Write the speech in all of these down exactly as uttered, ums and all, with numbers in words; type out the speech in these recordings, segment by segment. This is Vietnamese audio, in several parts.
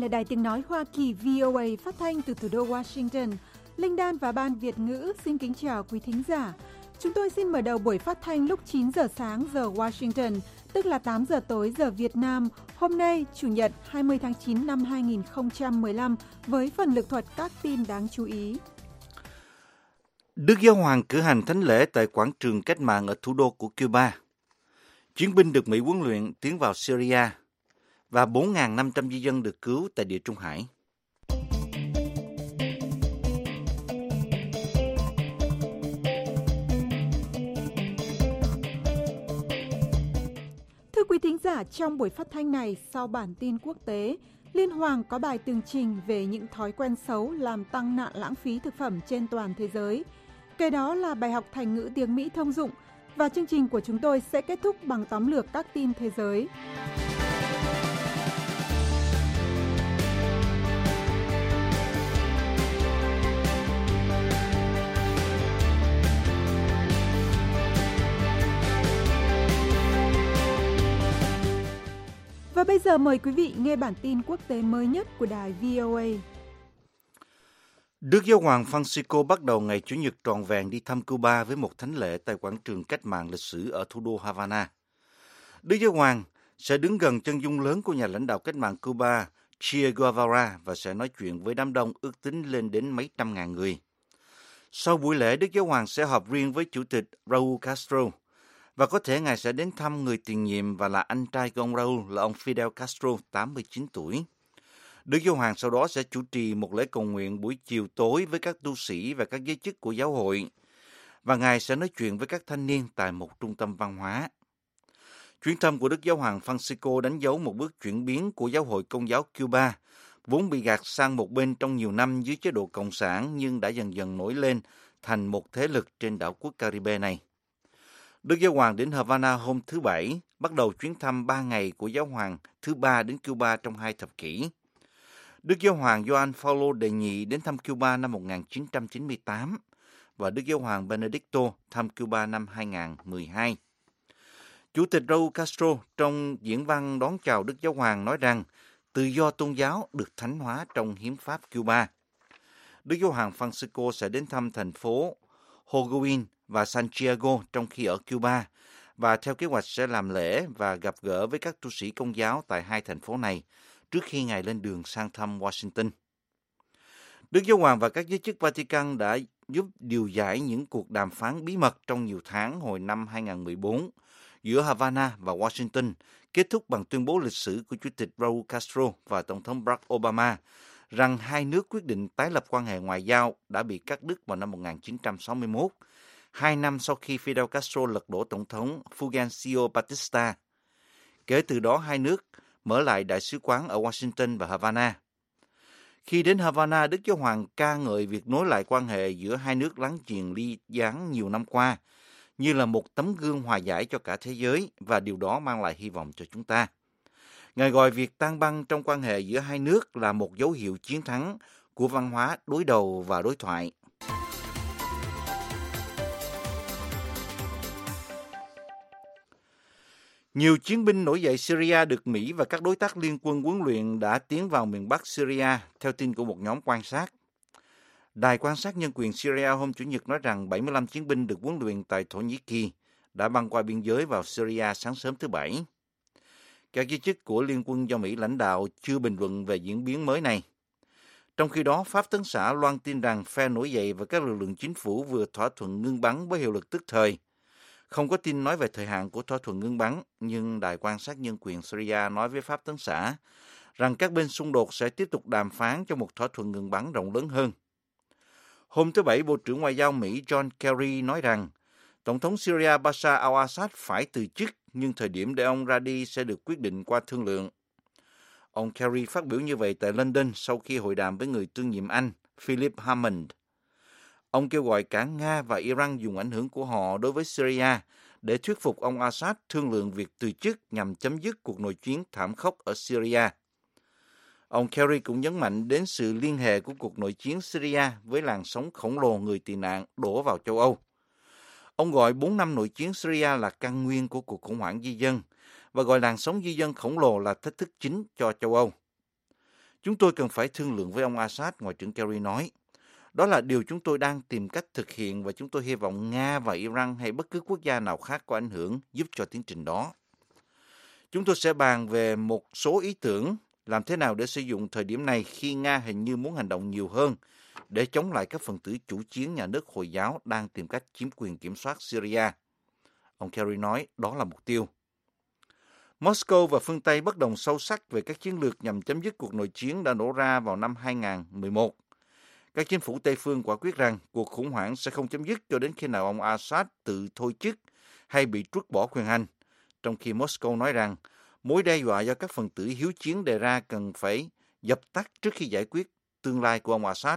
là Đài Tiếng Nói Hoa Kỳ vê o a phát thanh từ thủ đô Washington. Linh Đan và Ban Việt ngữ xin kính chào quý thính giả. Chúng tôi xin mở đầu buổi phát thanh lúc chín giờ sáng giờ Washington, tức là tám giờ tối giờ Việt Nam. Hôm nay, Chủ nhật hai mươi tháng chín năm hai nghìn không trăm mười lăm, với phần lực thuật các tin đáng chú ý. Đức Giáo Hoàng cử hành thánh lễ tại quảng trường Cách mạng ở thủ đô của Cuba. Chiến binh được Mỹ huấn luyện tiến vào Syria và bốn nghìn năm trăm di dân được cứu tại Địa Trung Hải. Thưa quý thính giả, trong buổi phát thanh này, sau bản tin quốc tế, Liên Hoàng có bài tường trình về những thói quen xấu làm tăng nạn lãng phí thực phẩm trên toàn thế giới. Kế đó là bài học thành ngữ tiếng Mỹ thông dụng, và chương trình của chúng tôi sẽ kết thúc bằng tóm lược các tin thế giới. Và bây giờ mời quý vị nghe bản tin quốc tế mới nhất của đài vê o a. Đức Giáo hoàng Francisco bắt đầu ngày Chủ nhật trọn vẹn đi thăm Cuba với một thánh lễ tại quảng trường Cách mạng lịch sử ở thủ đô Havana. Đức Giáo hoàng sẽ đứng gần chân dung lớn của nhà lãnh đạo cách mạng Cuba Che Guevara và sẽ nói chuyện với đám đông ước tính lên đến mấy trăm ngàn người. Sau buổi lễ, Đức Giáo hoàng sẽ họp riêng với Chủ tịch Raúl Castro và có thể ngài sẽ đến thăm người tiền nhiệm và là anh trai của ông Raúl là ông Fidel Castro, tám mươi chín tuổi. Đức Giáo hoàng sau đó sẽ chủ trì một lễ cầu nguyện buổi chiều tối với các tu sĩ và các giới chức của giáo hội, và ngài sẽ nói chuyện với các thanh niên tại một trung tâm văn hóa. Chuyến thăm của Đức Giáo hoàng Francisco đánh dấu một bước chuyển biến của giáo hội Công giáo Cuba, vốn bị gạt sang một bên trong nhiều năm dưới chế độ cộng sản nhưng đã dần dần nổi lên thành một thế lực trên đảo quốc Caribe này. Đức Giáo hoàng đến Havana hôm thứ Bảy, bắt đầu chuyến thăm ba ngày của Giáo hoàng thứ ba đến Cuba trong hai thập kỷ. Đức Giáo hoàng Gioan Phaolô đệ nhị đến thăm Cuba năm một nghìn chín trăm chín mươi tám và Đức Giáo hoàng Benedicto thăm Cuba năm hai nghìn không trăm mười hai. Chủ tịch Raúl Castro trong diễn văn đón chào Đức Giáo hoàng nói rằng tự do tôn giáo được thánh hóa trong hiến pháp Cuba. Đức Giáo hoàng Francisco sẽ đến thăm thành phố Holguín và Santiago trong khi ở Cuba, và theo kế hoạch sẽ làm lễ và gặp gỡ với các tu sĩ Công giáo tại hai thành phố này trước khi ngài lên đường sang thăm Washington. Đức Giáo hoàng và các giới chức Vatican đã giúp điều giải những cuộc đàm phán bí mật trong nhiều tháng hồi năm hai nghìn không trăm mười bốn giữa Havana và Washington, kết thúc bằng tuyên bố lịch sử của Chủ tịch Raúl Castro và Tổng thống Barack Obama rằng hai nước quyết định tái lập quan hệ ngoại giao đã bị cắt đứt vào năm một nghìn chín trăm sáu mươi mốt, hai năm sau khi Fidel Castro lật đổ Tổng thống Fulgencio Batista. Kể từ đó, hai nước mở lại đại sứ quán ở Washington và Havana. Khi đến Havana, Đức Giáo hoàng ca ngợi việc nối lại quan hệ giữa hai nước láng giềng ly gián nhiều năm qua như là một tấm gương hòa giải cho cả thế giới, và điều đó mang lại hy vọng cho chúng ta. Ngài gọi việc tan băng trong quan hệ giữa hai nước là một dấu hiệu chiến thắng của văn hóa đối đầu và đối thoại. Nhiều chiến binh nổi dậy Syria được Mỹ và các đối tác liên quân huấn luyện đã tiến vào miền Bắc Syria, theo tin của một nhóm quan sát. Đài quan sát nhân quyền Syria hôm Chủ nhật nói rằng bảy mươi lăm chiến binh được huấn luyện tại Thổ Nhĩ Kỳ đã băng qua biên giới vào Syria sáng sớm thứ Bảy. Các giới chức của liên quân do Mỹ lãnh đạo chưa bình luận về diễn biến mới này. Trong khi đó, Pháp Tấn xã loan tin rằng phe nổi dậy và các lực lượng chính phủ vừa thỏa thuận ngưng bắn với hiệu lực tức thời. Không có tin nói về thời hạn của thỏa thuận ngưng bắn, nhưng Đài quan sát nhân quyền Syria nói với Pháp Tấn xã rằng các bên xung đột sẽ tiếp tục đàm phán cho một thỏa thuận ngừng bắn rộng lớn hơn. Hôm thứ Bảy, Bộ trưởng Ngoại giao Mỹ John Kerry nói rằng Tổng thống Syria Bashar al-Assad phải từ chức, nhưng thời điểm để ông ra đi sẽ được quyết định qua thương lượng. Ông Kerry phát biểu như vậy tại London sau khi hội đàm với người tương nhiệm Anh Philip Hammond. Ông kêu gọi cả Nga và Iran dùng ảnh hưởng của họ đối với Syria để thuyết phục ông Assad thương lượng việc từ chức nhằm chấm dứt cuộc nội chiến thảm khốc ở Syria. Ông Kerry cũng nhấn mạnh đến sự liên hệ của cuộc nội chiến Syria với làn sóng khổng lồ người tị nạn đổ vào châu Âu. Ông gọi bốn năm nội chiến Syria là căn nguyên của cuộc khủng hoảng di dân và gọi làn sóng di dân khổng lồ là thách thức chính cho châu Âu. Chúng tôi cần phải thương lượng với ông Assad, Ngoại trưởng Kerry nói. Đó là điều chúng tôi đang tìm cách thực hiện và chúng tôi hy vọng Nga và Iran hay bất cứ quốc gia nào khác có ảnh hưởng giúp cho tiến trình đó. Chúng tôi sẽ bàn về một số ý tưởng làm thế nào để sử dụng thời điểm này khi Nga hình như muốn hành động nhiều hơn để chống lại các phần tử chủ chiến nhà nước Hồi giáo đang tìm cách chiếm quyền kiểm soát Syria. Ông Kerry nói đó là mục tiêu. Moscow và phương Tây bất đồng sâu sắc về các chiến lược nhằm chấm dứt cuộc nội chiến đã nổ ra vào năm hai không một một. Các chính phủ Tây phương quả quyết rằng cuộc khủng hoảng sẽ không chấm dứt cho đến khi nào ông Assad tự thôi chức hay bị truất bỏ quyền hành, trong khi Moscow nói rằng mối đe dọa do các phần tử hiếu chiến đề ra cần phải dập tắt trước khi giải quyết tương lai của ông Assad.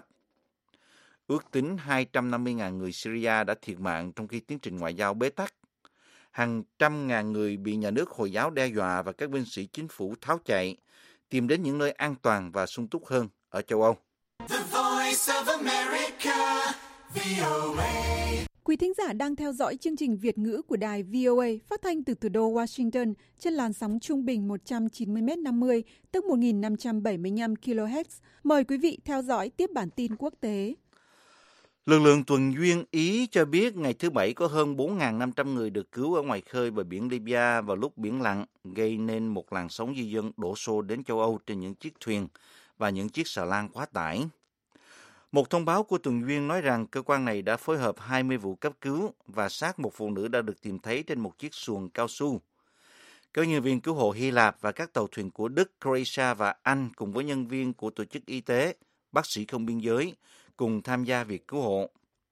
Ước tính hai trăm năm mươi nghìn người Syria đã thiệt mạng trong khi tiến trình ngoại giao bế tắc. Hàng trăm ngàn người bị nhà nước Hồi giáo đe dọa và các binh sĩ chính phủ tháo chạy, tìm đến những nơi an toàn và sung túc hơn ở châu Âu. The Voice of America, vê o a. Quý thính giả đang theo dõi chương trình Việt ngữ của đài vê o a phát thanh từ thủ đô Washington trên làn sóng trung bình một trăm chín mươi mét năm mươi, tức một nghìn năm trăm bảy mươi lăm ki lô héc. Mời quý vị theo dõi tiếp bản tin quốc tế. Lực lượng tuần duyên Ý cho biết ngày thứ Bảy có hơn bốn nghìn năm trăm người được cứu ở ngoài khơi bờ biển Libya vào lúc biển lặng, gây nên một làn sóng di dân đổ xô đến châu Âu trên những chiếc thuyền và những chiếc xà lan quá tải. Một thông báo của tuần duyên nói rằng cơ quan này đã phối hợp hai mươi vụ cấp cứu và xác một phụ nữ đã được tìm thấy trên một chiếc xuồng cao su. Các nhân viên cứu hộ Hy Lạp và các tàu thuyền của Đức, Croatia và Anh cùng với nhân viên của Tổ chức Y tế, Bác sĩ không biên giới cùng tham gia việc cứu hộ.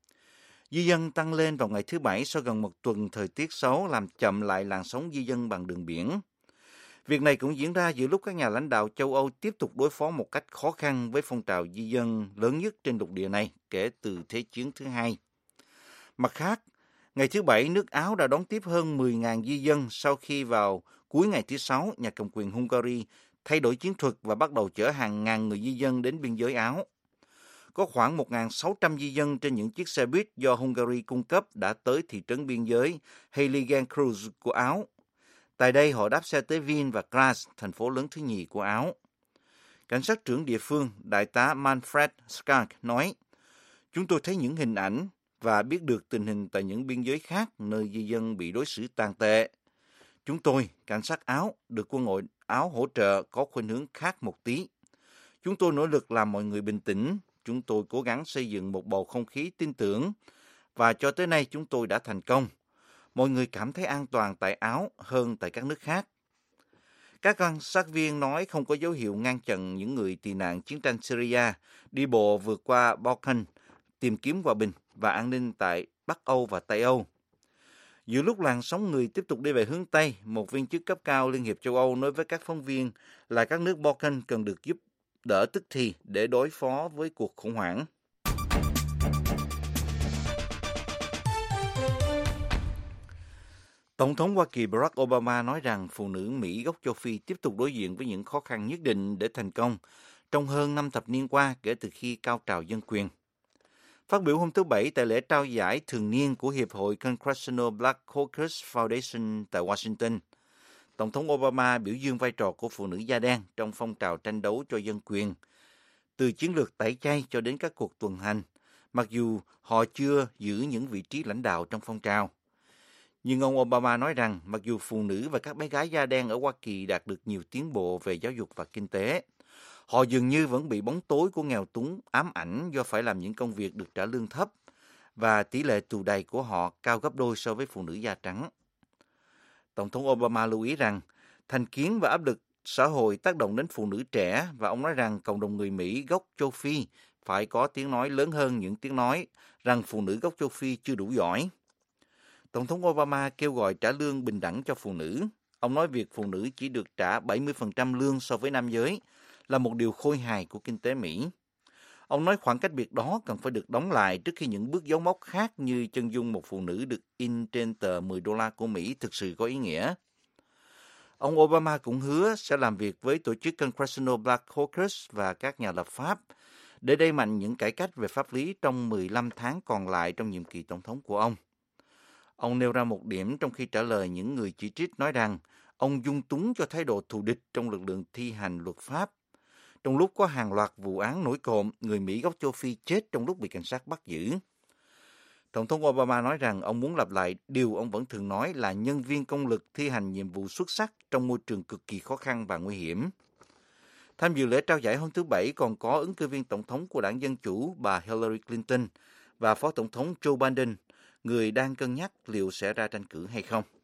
Di dân tăng lên vào ngày thứ Bảy sau gần một tuần thời tiết xấu làm chậm lại làn sóng di dân bằng đường biển. Việc này cũng diễn ra giữa lúc các nhà lãnh đạo châu Âu tiếp tục đối phó một cách khó khăn với phong trào di dân lớn nhất trên lục địa này kể từ Thế chiến thứ hai. Mặt khác, ngày thứ Bảy, nước Áo đã đón tiếp hơn mười nghìn di dân sau khi vào cuối ngày thứ Sáu, nhà cầm quyền Hungary thay đổi chiến thuật và bắt đầu chở hàng ngàn người di dân đến biên giới Áo. Có khoảng một nghìn sáu trăm di dân trên những chiếc xe buýt do Hungary cung cấp đã tới thị trấn biên giới Heiligenkreuz của Áo. Tại đây, họ đáp xe tới Wien và Graz, thành phố lớn thứ nhì của Áo. Cảnh sát trưởng địa phương, đại tá Manfred Skark nói, chúng tôi thấy những hình ảnh và biết được tình hình tại những biên giới khác nơi di dân bị đối xử tàn tệ. Chúng tôi, cảnh sát Áo, được quân đội Áo hỗ trợ có khuynh hướng khác một tí. Chúng tôi nỗ lực làm mọi người bình tĩnh. Chúng tôi cố gắng xây dựng một bầu không khí tin tưởng và cho tới nay chúng tôi đã thành công. Mọi người cảm thấy an toàn tại Áo hơn tại các nước khác. Các quan sát viên nói không có dấu hiệu ngăn chặn những người tị nạn chiến tranh Syria đi bộ vượt qua Balkan, tìm kiếm hòa bình và an ninh tại Bắc Âu và Tây Âu. Giữa lúc làn sóng người tiếp tục đi về hướng Tây, một viên chức cấp cao Liên hiệp châu Âu nói với các phóng viên là các nước Balkan cần được giúp đỡ tức thì để đối phó với cuộc khủng hoảng. Tổng thống Hoa Kỳ Barack Obama nói rằng phụ nữ Mỹ gốc châu Phi tiếp tục đối diện với những khó khăn nhất định để thành công trong hơn năm thập niên qua kể từ khi cao trào dân quyền. Phát biểu hôm thứ Bảy tại lễ trao giải thường niên của Hiệp hội Congressional Black Caucus Foundation tại Washington, Tổng thống Obama biểu dương vai trò của phụ nữ da đen trong phong trào tranh đấu cho dân quyền, từ chiến lược tẩy chay cho đến các cuộc tuần hành, mặc dù họ chưa giữ những vị trí lãnh đạo trong phong trào. Nhưng ông Obama nói rằng mặc dù phụ nữ và các bé gái da đen ở Hoa Kỳ đạt được nhiều tiến bộ về giáo dục và kinh tế, họ dường như vẫn bị bóng tối của nghèo túng ám ảnh do phải làm những công việc được trả lương thấp và tỷ lệ tù đầy của họ cao gấp đôi so với phụ nữ da trắng. Tổng thống Obama lưu ý rằng thành kiến và áp lực xã hội tác động đến phụ nữ trẻ và ông nói rằng cộng đồng người Mỹ gốc châu Phi phải có tiếng nói lớn hơn những tiếng nói rằng phụ nữ gốc châu Phi chưa đủ giỏi. Tổng thống Obama kêu gọi trả lương bình đẳng cho phụ nữ. Ông nói việc phụ nữ chỉ được trả bảy mươi phần trăm lương so với nam giới là một điều khôi hài của kinh tế Mỹ. Ông nói khoảng cách biệt đó cần phải được đóng lại trước khi những bước dấu mốc khác như chân dung một phụ nữ được in trên tờ mười đô la của Mỹ thực sự có ý nghĩa. Ông Obama cũng hứa sẽ làm việc với tổ chức Congressional Black Caucus và các nhà lập pháp để đẩy mạnh những cải cách về pháp lý trong mười lăm tháng còn lại trong nhiệm kỳ tổng thống của ông. Ông nêu ra một điểm trong khi trả lời những người chỉ trích nói rằng ông dung túng cho thái độ thù địch trong lực lượng thi hành luật pháp. trong lúc có hàng loạt vụ án nổi cộm người Mỹ gốc châu Phi chết trong lúc bị cảnh sát bắt giữ. Tổng thống Obama nói rằng ông muốn lặp lại điều ông vẫn thường nói là nhân viên công lực thi hành nhiệm vụ xuất sắc trong môi trường cực kỳ khó khăn và nguy hiểm. Tham dự lễ trao giải hôm thứ Bảy còn có ứng cử viên tổng thống của đảng Dân Chủ bà Hillary Clinton và Phó Tổng thống Joe Biden, người đang cân nhắc liệu sẽ ra tranh cử hay không.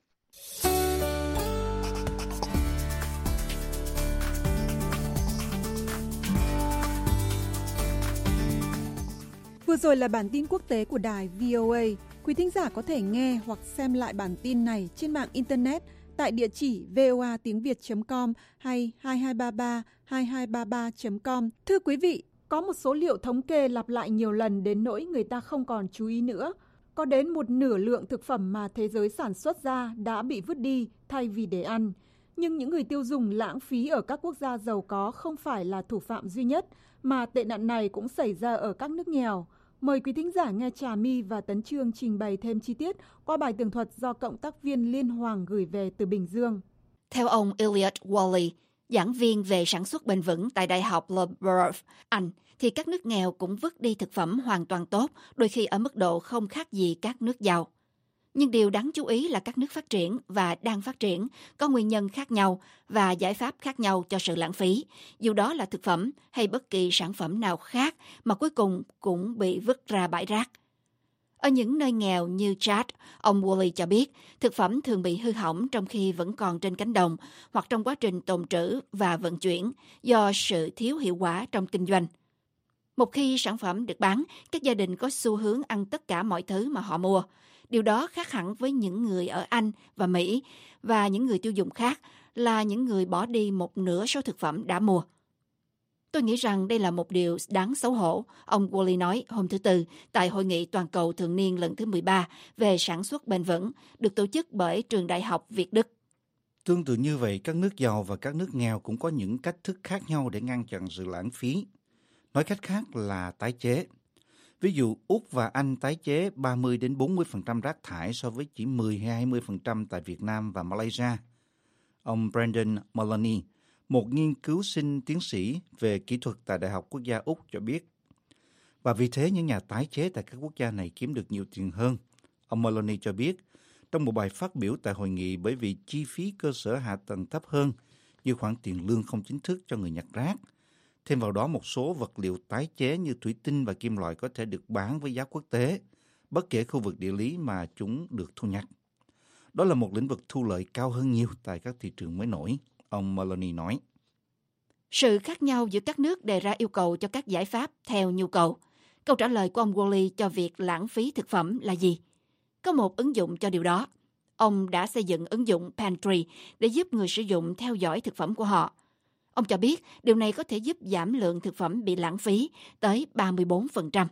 Vừa rồi là bản tin quốc tế của đài vê o a. Quý thính giả có thể nghe hoặc xem lại bản tin này trên mạng Internet tại địa chỉ voa tiếng việt chấm com hay hai hai ba ba hai hai ba ba chấm com. Thưa quý vị, có một số liệu thống kê lặp lại nhiều lần đến nỗi người ta không còn chú ý nữa. Có đến một nửa lượng thực phẩm mà thế giới sản xuất ra đã bị vứt đi thay vì để ăn. Nhưng những người tiêu dùng lãng phí ở các quốc gia giàu có không phải là thủ phạm duy nhất, mà tệ nạn này cũng xảy ra ở các nước nghèo. Mời quý thính giả nghe Trà My và Tấn Chương trình bày thêm chi tiết qua bài tường thuật do cộng tác viên Liên Hoàng gửi về từ Bình Dương. Theo ông Elliot Wally, giảng viên về sản xuất bền vững tại Đại học Loughborough, Anh, thì các nước nghèo cũng vứt đi thực phẩm hoàn toàn tốt, đôi khi ở mức độ không khác gì các nước giàu. Nhưng điều đáng chú ý là các nước phát triển và đang phát triển có nguyên nhân khác nhau và giải pháp khác nhau cho sự lãng phí, dù đó là thực phẩm hay bất kỳ sản phẩm nào khác mà cuối cùng cũng bị vứt ra bãi rác. Ở những nơi nghèo như Chad, ông Wally cho biết thực phẩm thường bị hư hỏng trong khi vẫn còn trên cánh đồng hoặc trong quá trình tồn trữ và vận chuyển do sự thiếu hiệu quả trong kinh doanh. Một khi sản phẩm được bán, các gia đình có xu hướng ăn tất cả mọi thứ mà họ mua. Điều đó khác hẳn với những người ở Anh và Mỹ và những người tiêu dùng khác là những người bỏ đi một nửa số thực phẩm đã mua. Tôi nghĩ rằng đây là một điều đáng xấu hổ, ông Wally nói hôm thứ Tư tại Hội nghị toàn cầu thường niên lần thứ mười ba về sản xuất bền vững, được tổ chức bởi Trường Đại học Việt Đức. Tương tự như vậy, các nước giàu và các nước nghèo cũng có những cách thức khác nhau để ngăn chặn sự lãng phí. Nói cách khác là tái chế. Ví dụ, Úc và Anh tái chế ba mươi đến bốn mươi phần trăm rác thải so với chỉ mười hay hai mươi phần trăm tại Việt Nam và Malaysia. Ông Brendan Maloney, một nghiên cứu sinh tiến sĩ về kỹ thuật tại Đại học Quốc gia Úc cho biết. Và vì thế những nhà tái chế tại các quốc gia này kiếm được nhiều tiền hơn. Ông Maloney cho biết trong một bài phát biểu tại hội nghị bởi vì chi phí cơ sở hạ tầng thấp hơn như khoản tiền lương không chính thức cho người nhặt rác. Thêm vào đó một số vật liệu tái chế như thủy tinh và kim loại có thể được bán với giá quốc tế, bất kể khu vực địa lý mà chúng được thu nhặt. Đó là một lĩnh vực thu lợi cao hơn nhiều tại các thị trường mới nổi, ông Maloney nói. Sự khác nhau giữa các nước đề ra yêu cầu cho các giải pháp theo nhu cầu. Câu trả lời của ông Wally cho việc lãng phí thực phẩm là gì? Có một ứng dụng cho điều đó. Ông đã xây dựng ứng dụng Pantry để giúp người sử dụng theo dõi thực phẩm của họ. Ông cho biết điều này có thể giúp giảm lượng thực phẩm bị lãng phí tới ba mươi bốn phần trăm.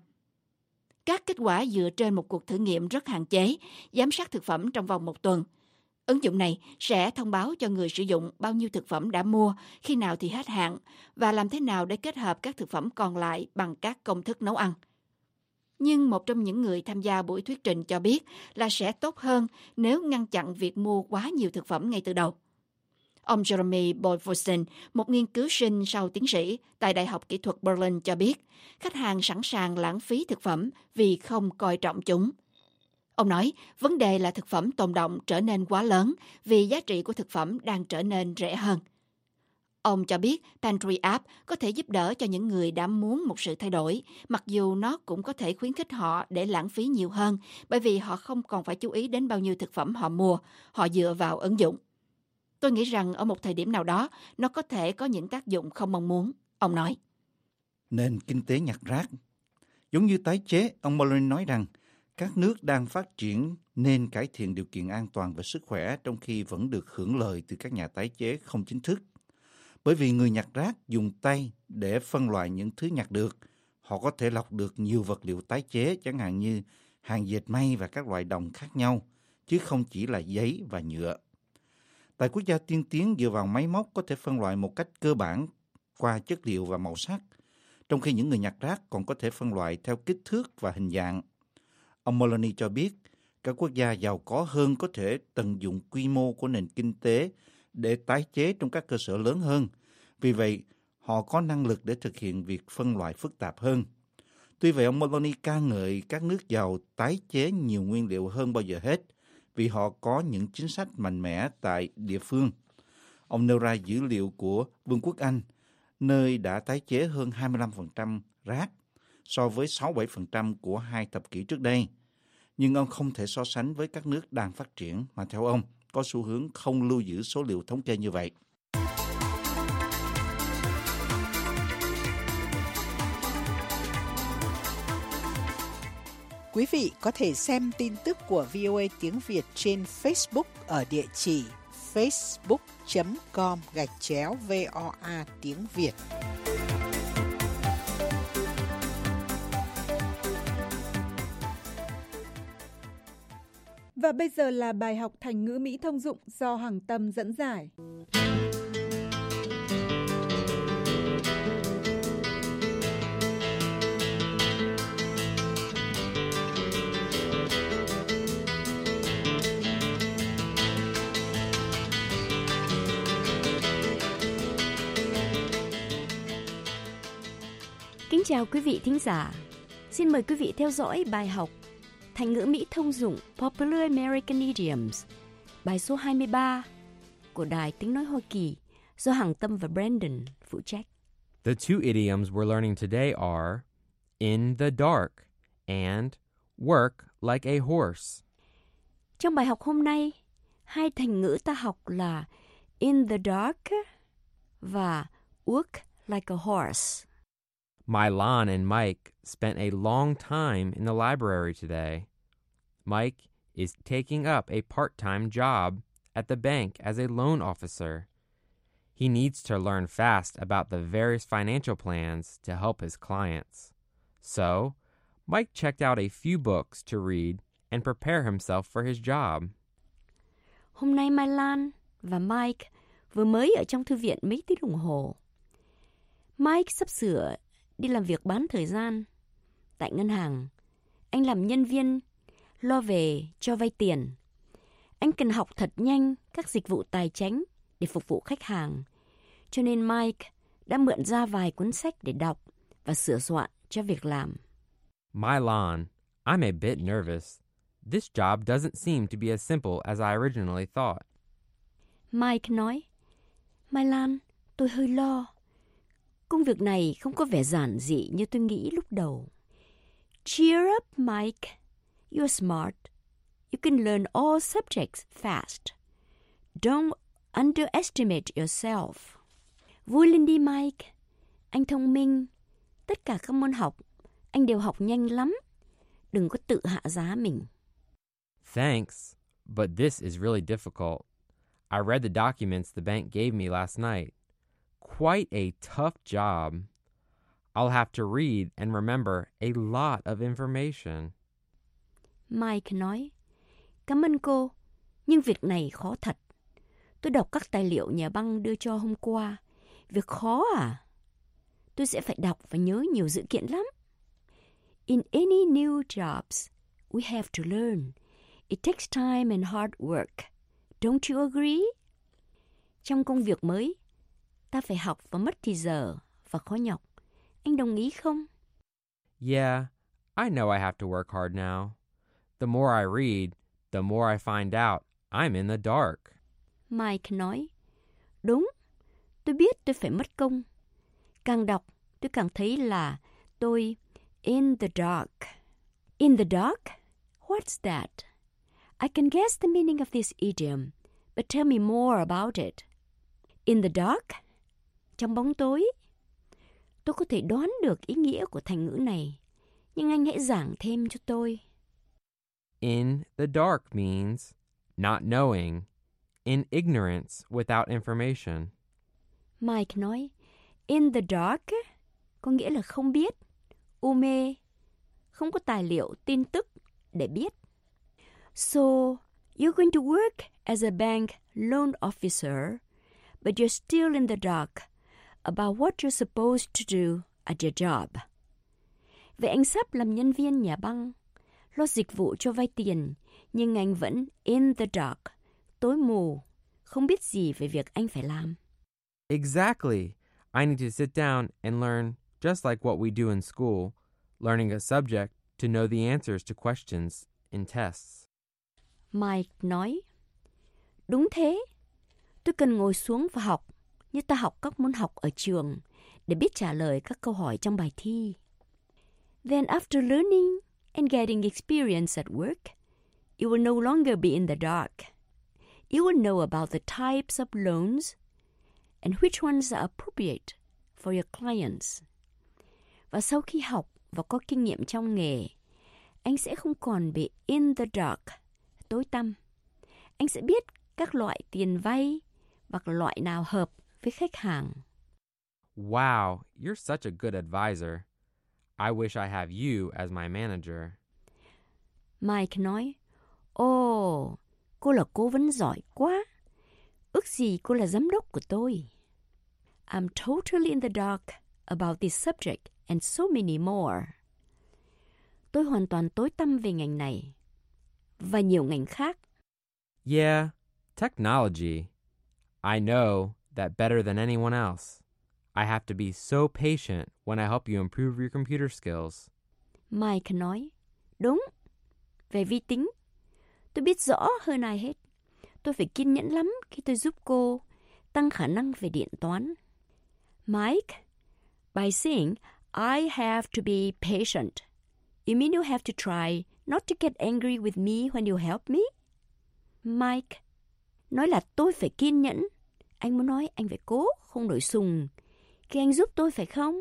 Các kết quả dựa trên một cuộc thử nghiệm rất hạn chế, giám sát thực phẩm trong vòng một tuần. Ứng dụng này sẽ thông báo cho người sử dụng bao nhiêu thực phẩm đã mua, khi nào thì hết hạn, và làm thế nào để kết hợp các thực phẩm còn lại bằng các công thức nấu ăn. Nhưng một trong những người tham gia buổi thuyết trình cho biết là sẽ tốt hơn nếu ngăn chặn việc mua quá nhiều thực phẩm ngay từ đầu. Ông Jeremy Boyfossen, một nghiên cứu sinh sau tiến sĩ tại Đại học Kỹ thuật Berlin cho biết, khách hàng sẵn sàng lãng phí thực phẩm vì không coi trọng chúng. Ông nói, vấn đề là thực phẩm tồn đọng trở nên quá lớn vì giá trị của thực phẩm đang trở nên rẻ hơn. Ông cho biết Pantry App có thể giúp đỡ cho những người đã muốn một sự thay đổi, mặc dù nó cũng có thể khuyến khích họ để lãng phí nhiều hơn, bởi vì họ không còn phải chú ý đến bao nhiêu thực phẩm họ mua, họ dựa vào ứng dụng. Tôi nghĩ rằng ở một thời điểm nào đó, nó có thể có những tác dụng không mong muốn, ông nói. Nền kinh tế nhặt rác. Giống như tái chế, ông Maloney nói rằng các nước đang phát triển nên cải thiện điều kiện an toàn và sức khỏe trong khi vẫn được hưởng lợi từ các nhà tái chế không chính thức. Bởi vì người nhặt rác dùng tay để phân loại những thứ nhặt được, họ có thể lọc được nhiều vật liệu tái chế, chẳng hạn như hàng dệt may và các loại đồng khác nhau, chứ không chỉ là giấy và nhựa. Tại quốc gia tiên tiến dựa vào máy móc có thể phân loại một cách cơ bản qua chất liệu và màu sắc, trong khi những người nhặt rác còn có thể phân loại theo kích thước và hình dạng. Ông Maloney cho biết các quốc gia giàu có hơn có thể tận dụng quy mô của nền kinh tế để tái chế trong các cơ sở lớn hơn. Vì vậy, họ có năng lực để thực hiện việc phân loại phức tạp hơn. Tuy vậy, ông Maloney ca ngợi các nước giàu tái chế nhiều nguyên liệu hơn bao giờ hết vì họ có những chính sách mạnh mẽ tại địa phương. Ông nêu ra dữ liệu của Vương quốc Anh, nơi đã tái chế hơn hai mươi lăm phần trăm rác so với sáu mươi bảy phần trăm của hai thập kỷ trước đây. Nhưng ông không thể so sánh với các nước đang phát triển mà theo ông có xu hướng không lưu giữ số liệu thống kê như vậy. Quý vị có thể xem tin tức của vê o a tiếng Việt trên Facebook ở địa chỉ facebook chấm com gạch chéo vê o a tiếng Việt. Và bây giờ là bài học thành ngữ Mỹ thông dụng do Hằng Tâm dẫn giải. Kính chào quý vị thính giả. Xin mời quý vị theo dõi bài học Thành ngữ Mỹ thông dụng Popular American Idioms, bài số hai mươi ba của Đài Tiếng Nói Hoa Kỳ do Hằng Tâm và Brandon phụ trách. The two idioms we're learning today are in the dark and work like a horse. Trong bài học hôm nay, hai thành ngữ ta học là in the dark và work like a horse. Mylan and Mike spent a long time in the library today. Mike is taking up a part-time job at the bank as a loan officer. He needs to learn fast about the various financial plans to help his clients. So, Mike checked out a few books to read and prepare himself for his job. Hôm nay Mylan và Mike vừa mới ở trong thư viện mấy tiếng đồng hồ. Mike sắp sửa đi làm việc bán thời gian. Tại ngân hàng, anh làm nhân viên lo về cho vay tiền. Anh cần học thật nhanh các dịch vụ tài chính để phục vụ khách hàng. Cho nên Mike đã mượn ra vài cuốn sách để đọc và sửa soạn cho việc làm. Mylan, I'm a bit nervous. This job doesn't seem to be as simple as I originally thought. Mike nói, Mylan, tôi hơi lo. Công việc này không có vẻ giản dị như tôi nghĩ lúc đầu. Cheer up, Mike. You're smart. You can learn all subjects fast. Don't underestimate yourself. Vui lên đi, Mike. Anh thông minh. Tất cả các môn học, anh đều học nhanh lắm. Đừng có tự hạ giá mình. Thanks, but this is really difficult. I read the documents the bank gave me last night. Quite a tough job. I'll have to read and remember a lot of information. Mike nói, cảm ơn cô, nhưng việc này khó thật. Tôi đọc các tài liệu nhà băng đưa cho hôm qua. Việc khó à? Tôi sẽ phải đọc và nhớ nhiều dữ kiện lắm. In any new jobs, we have to learn. It takes time and hard work. Don't you agree? Trong công việc mới, ta phải học và mất thì giờ và khó nhọc. Anh đồng ý không? Yeah, I know I have to work hard now. The more I read, the more I find out I'm in the dark. Mike nói, đúng, tôi biết tôi phải mất công. Càng đọc, tôi càng thấy là tôi in the dark. In the dark? What's that? I can guess the meaning of this idiom, but tell me more about it. In the dark? Trong bóng tối? Tôi có thể đoán được ý nghĩa của thành ngữ này, nhưng anh hãy giảng thêm cho tôi. In the dark means not knowing, in ignorance without information. Mike nói, in the dark có nghĩa là không biết, u mê, không có tài liệu, tin tức để biết. So, you're going to work as a bank loan officer, but you're still in the dark about what you're supposed to do at your job. Vậy anh sắp làm nhân viên nhà băng, lo dịch vụ cho vay tiền, nhưng anh vẫn in the dark, tối mù, không biết gì về việc anh phải làm. Exactly. I need to sit down and learn just like what we do in school, learning a subject to know the answers to questions in tests. Mike nói, đúng thế, tôi cần ngồi xuống và học như ta học các môn học ở trường để biết trả lời các câu hỏi trong bài thi. Then after learning and getting experience at work, you will no longer be in the dark. You will know about the types of loans and which ones are appropriate for your clients. Và sau khi học và có kinh nghiệm trong nghề, anh sẽ không còn bị in the dark, tối tăm. Anh sẽ biết các loại tiền vay và loại nào hợp với khách hàng. Wow, you're such a good advisor. I wish I have you as my manager. Mike nói, ồ, cô là cố vấn giỏi quá. Ước gì cô là giám đốc của tôi. I'm totally in the dark about this subject and so many more. Tôi hoàn toàn tối tăm về ngành này và nhiều ngành khác. Yeah, technology. I know that better than anyone else. I have to be so patient when I help you improve your computer skills. Mike nói, đúng. Về vi tính, tôi biết rõ hơn ai hết. Tôi phải kiên nhẫn lắm khi tôi giúp cô tăng khả năng về điện toán. Mike, by saying I have to be patient, you mean you have to try not to get angry with me when you help me? Mike, nói là tôi phải kiên nhẫn. Anh muốn nói anh phải cố không nổi sùng khi anh giúp tôi phải không?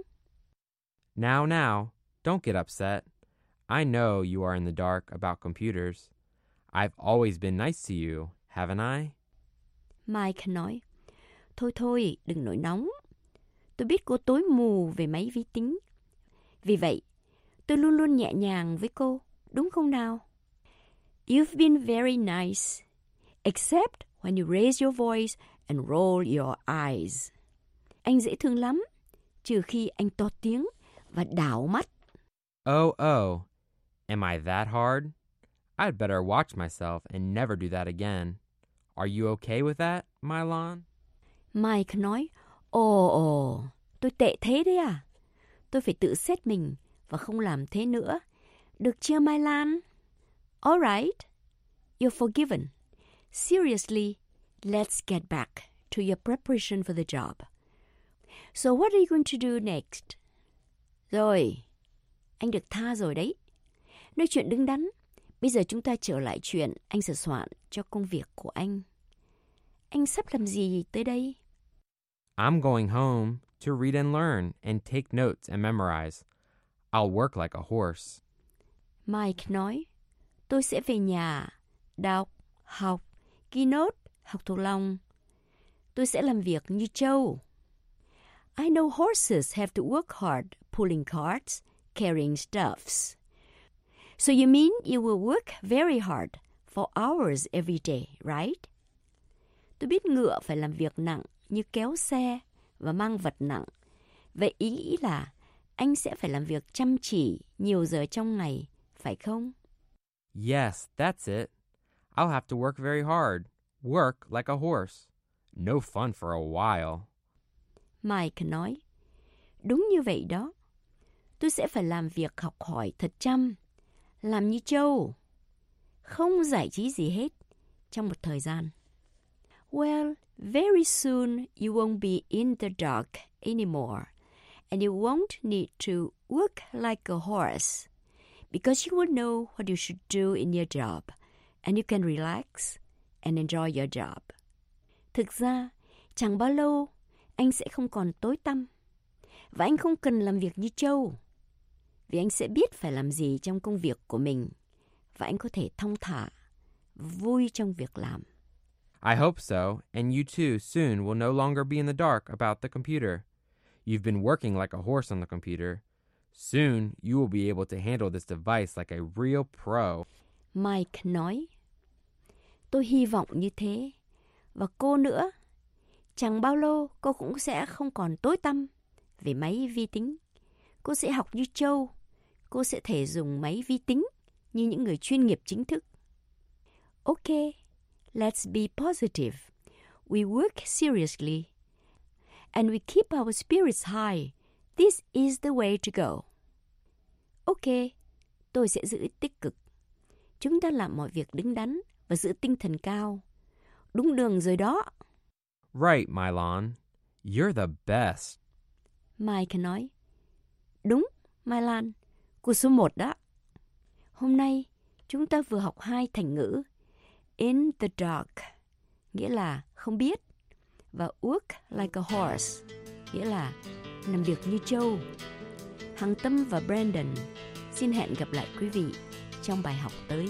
Now, now, don't get upset. I know you are in the dark about computers. I've always been nice to you, haven't I? Mike nói, thôi thôi, đừng nổi nóng. Tôi biết cô tối mù về máy vi tính. Vì vậy, tôi luôn luôn nhẹ nhàng với cô, đúng không nào? You've been very nice, except when you raise your voice and roll your eyes. Anh dễ thương lắm, trừ khi anh to tiếng và đảo mắt. Oh, oh, am I that hard? I'd better watch myself and never do that again. Are you okay with that, Mylon? Mike nói, ồ ồ, tôi tệ thế đấy à? Tôi phải tự xét mình và không làm thế nữa. Được chưa, Mylon? All right, you're forgiven. Seriously, let's get back to your preparation for the job. So what are you going to do next? Rồi, anh được tha rồi đấy. Nói chuyện đứng đắn. Bây giờ chúng ta trở lại chuyện anh sửa soạn cho công việc của anh. Anh sắp làm gì tới đây? I'm going home to read and learn and take notes and memorize. I'll work like a horse. Mike nói, tôi sẽ về nhà, đọc, học, ghi nốt, học thuộc lòng. Tôi sẽ làm việc như trâu. I know horses have to work hard pulling carts, carrying stuffs. So you mean you will work very hard for hours every day, right? Tôi biết ngựa phải làm việc nặng như kéo xe và mang vật nặng. Vậy ý là anh sẽ phải làm việc chăm chỉ nhiều giờ trong ngày, phải không? Yes, that's it. I'll have to work very hard. Work like a horse. No fun for a while. Mike nói, đúng như vậy đó. Tôi sẽ phải làm việc học hỏi thật chăm, làm như trâu. Không giải trí gì hết trong một thời gian. Well, very soon you won't be in the dark anymore, and you won't need to work like a horse, because you will know what you should do in your job, and you can relax and enjoy your job. Thực ra, chẳng bao lâu anh sẽ không còn tối tăm, và anh không cần làm việc như trâu, vì anh sẽ biết phải làm gì trong công việc của mình, và anh có thể thong thả, vui trong việc làm. I hope so, and you too soon will no longer be in the dark about the computer. You've been working like a horse on the computer. Soon you will be able to handle this device like a real pro. Mike nói, tôi hy vọng như thế, và cô nữa. Chẳng bao lâu cô cũng sẽ không còn tối tăm về máy vi tính. Cô sẽ học như trâu. Cô sẽ thể dùng máy vi tính như những người chuyên nghiệp chính thức. Okay, let's be positive. We work seriously. and we keep our spirits high. This is the way to go. Ok, tôi sẽ giữ tích cực. Chúng ta làm mọi việc đứng đắn và giữ tinh thần cao. Đúng đường rồi đó. Right, Mylon. You're the best. Mike nói. Đúng, Mylan. Cô số một đó. Hôm nay, chúng ta vừa học hai thành ngữ. In the dark, nghĩa là không biết. Và walk like a horse, nghĩa là làm việc như trâu. Hằng Tâm và Brandon xin hẹn gặp lại quý vị trong bài học tới.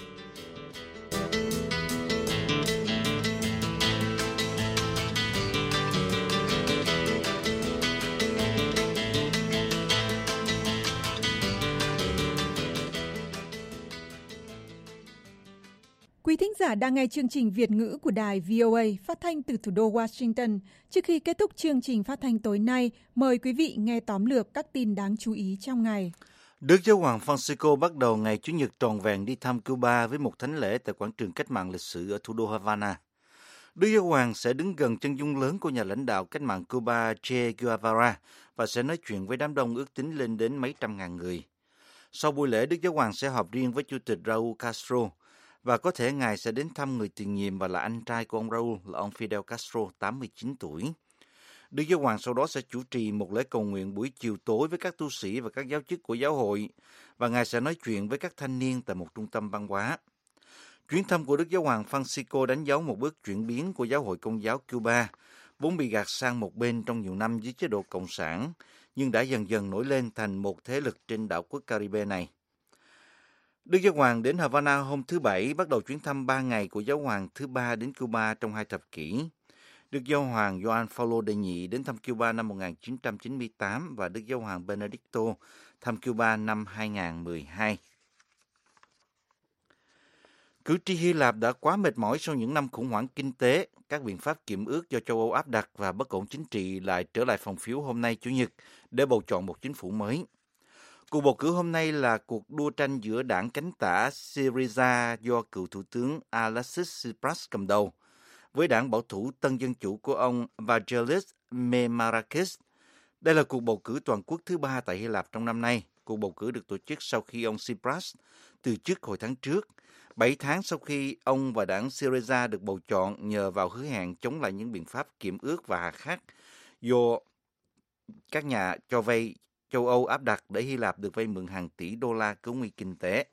Quý thính giả đang nghe chương trình Việt ngữ của đài vê o a phát thanh từ thủ đô Washington. Trước khi kết thúc chương trình phát thanh tối nay, mời quý vị nghe tóm lược các tin đáng chú ý trong ngày. Đức Giáo hoàng Francisco bắt đầu ngày Chủ nhật tròn vẹn đi thăm Cuba với một thánh lễ tại quảng trường cách mạng lịch sử ở thủ đô Havana. Đức Giáo hoàng sẽ đứng gần chân dung lớn của nhà lãnh đạo cách mạng Cuba Che Guevara và sẽ nói chuyện với đám đông ước tính lên đến mấy trăm ngàn người. Sau buổi lễ, Đức Giáo hoàng sẽ họp riêng với Chủ tịch Raúl Castro và có thể ngài sẽ đến thăm người tiền nhiệm và là anh trai của ông Raúl là ông Fidel Castro, tám mươi chín tuổi. Đức Giáo hoàng sau đó sẽ chủ trì một lễ cầu nguyện buổi chiều tối với các tu sĩ và các giáo chức của giáo hội và ngài sẽ nói chuyện với các thanh niên tại một trung tâm văn hóa. Chuyến thăm của Đức Giáo hoàng Francisco đánh dấu một bước chuyển biến của giáo hội Công giáo Cuba, vốn bị gạt sang một bên trong nhiều năm dưới chế độ cộng sản, nhưng đã dần dần nổi lên thành một thế lực trên đảo quốc Caribe này. Đức Giáo hoàng đến Havana hôm thứ Bảy, bắt đầu chuyến thăm ba ngày của Giáo hoàng thứ ba đến Cuba trong hai thập kỷ. Đức Giáo hoàng Gioan Phaolô đệ nhị đến thăm Cuba năm một nghìn chín trăm chín mươi tám và Đức Giáo hoàng Benedicto thăm Cuba năm hai nghìn không trăm mười hai. Cử tri Hy Lạp đã quá mệt mỏi sau những năm khủng hoảng kinh tế, các biện pháp kiểm ước do châu Âu áp đặt và bất ổn chính trị lại trở lại phòng phiếu hôm nay Chủ nhật để bầu chọn một chính phủ mới. Cuộc bầu cử hôm nay là cuộc đua tranh giữa đảng cánh tả Syriza do cựu thủ tướng Alexis Tsipras cầm đầu, với đảng bảo thủ Tân Dân Chủ của ông Vagelis Memarakis. Đây là cuộc bầu cử toàn quốc thứ ba tại Hy Lạp trong năm nay. Cuộc bầu cử được tổ chức sau khi ông Tsipras từ chức hồi tháng trước, bảy tháng sau khi ông và đảng Syriza được bầu chọn nhờ vào hứa hẹn chống lại những biện pháp kiểm ước và hà khắc do các nhà cho vay châu Âu áp đặt để Hy Lạp được vay mượn hàng tỷ đô la cứu nguy kinh tế.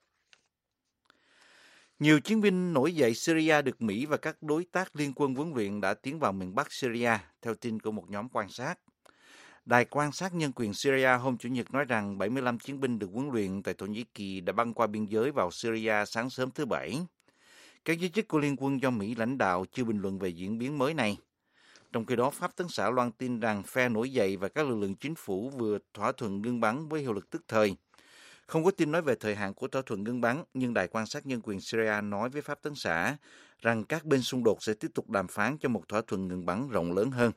Nhiều chiến binh nổi dậy Syria được Mỹ và các đối tác liên quân huấn luyện đã tiến vào miền Bắc Syria, theo tin của một nhóm quan sát. Đài quan sát nhân quyền Syria hôm Chủ nhật nói rằng bảy mươi lăm chiến binh được huấn luyện tại Thổ Nhĩ Kỳ đã băng qua biên giới vào Syria sáng sớm thứ Bảy. Các giới chức của liên quân do Mỹ lãnh đạo chưa bình luận về diễn biến mới này. Trong khi đó, Pháp Tấn xã loan tin rằng phe nổi dậy và các lực lượng chính phủ vừa thỏa thuận ngưng bắn với hiệu lực tức thời. Không có tin nói về thời hạn của thỏa thuận ngưng bắn, nhưng Đài quan sát nhân quyền Syria nói với Pháp Tấn xã rằng các bên xung đột sẽ tiếp tục đàm phán cho một thỏa thuận ngừng bắn rộng lớn hơn.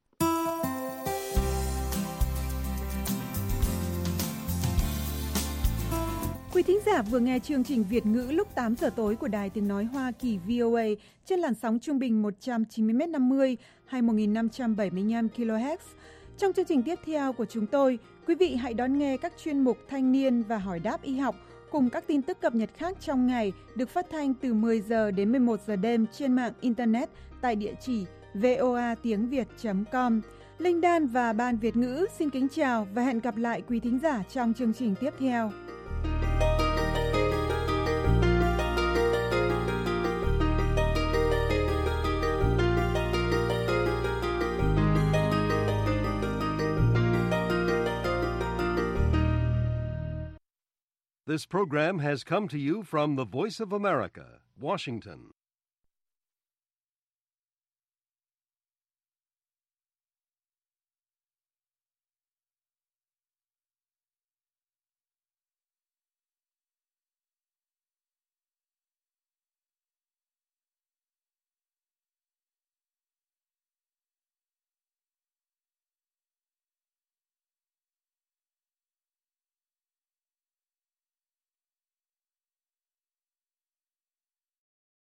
Quý thính giả vừa nghe chương trình Việt ngữ lúc tám giờ tối của Đài Tiếng Nói Hoa Kỳ vê o a trên làn sóng trung bình một trăm chín mươi mét năm mươi hay một nghìn năm trăm bảy mươi lăm ki lô héc. Trong chương trình tiếp theo của chúng tôi, quý vị hãy đón nghe các chuyên mục Thanh niên và Hỏi đáp y học cùng các tin tức cập nhật khác trong ngày được phát thanh từ mười giờ đến mười một giờ đêm trên mạng Internet tại địa chỉ voa tiếng việt chấm com. Linh Đan và Ban Việt ngữ xin kính chào và hẹn gặp lại quý thính giả trong chương trình tiếp theo. This program has come to you from the Voice of America, Washington.